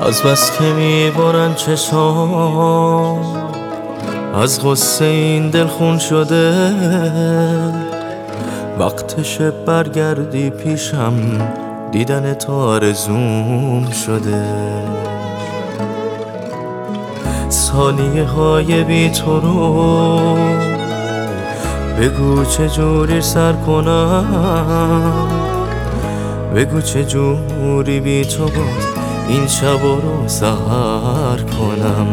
از بس که میبارن چشام از غصه این دل خون شده، وقتشه برگردی پیشم، دیدن تو آرزوم شده. ثانیه های بی تو رو بگو چجوری سر کنم، بگو چجوری بی تو باز این شب رو سحر کنم.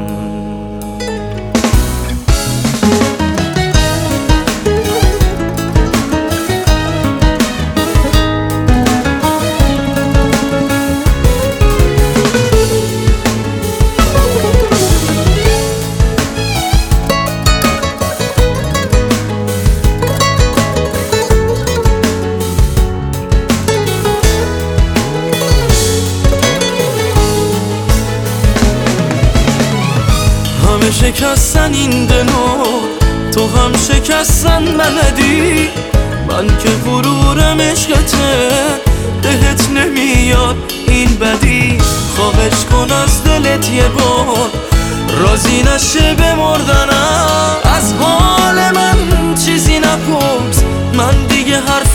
همه شکستن این دلو، تو هم شکستن بلدی. من که غرورم عشقته، بهت نمیاد این بدی. خواهش کن از دلت یه بار، راضی نشه بمردنم. از حال من چیزی نپرس، من دیگه حرف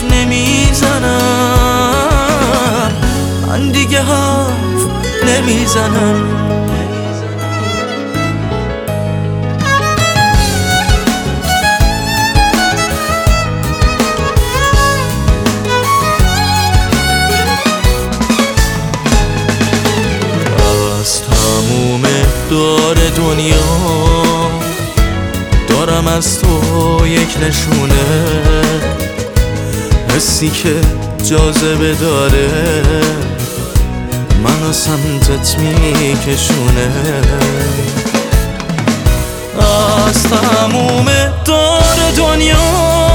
نمیزنم، من دیگه حرف نمیزنم. دور دنیا دارم از تو یک نشونه، حسی که جاذبه داره منو سمتت میکشونه. از تموم دور دنیا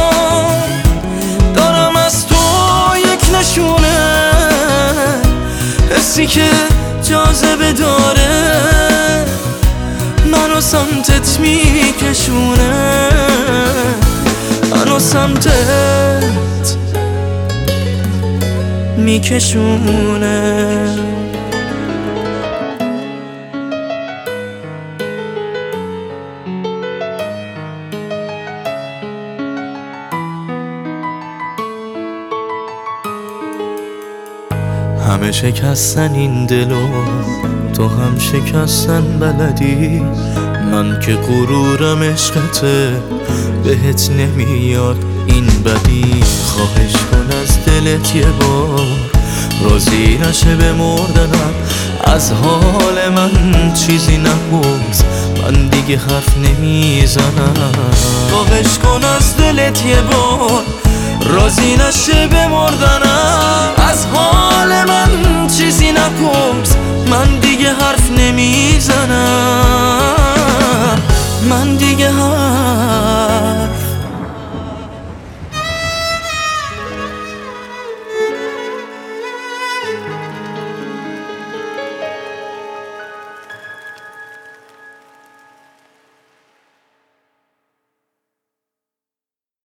دارم از تو یک نشونه، حسی که جاذبه داره منو سمتت میکشونه، منو سمتت میکشونه. همه شکستن این دلو، تو هم شکستن بلدی. من که غرورم عشقته، بهت نمیاد این بدی. خواهش کن از دلت یه بار، راضی نشه بمردنم. از حال من چیزی نپرس، من دیگه حرف نمیزنم. خواهش کن از دلت یه بار، راضی نشه بمردنم. از حال من چیزی نپرس، من دیگه حرف نمیزنم.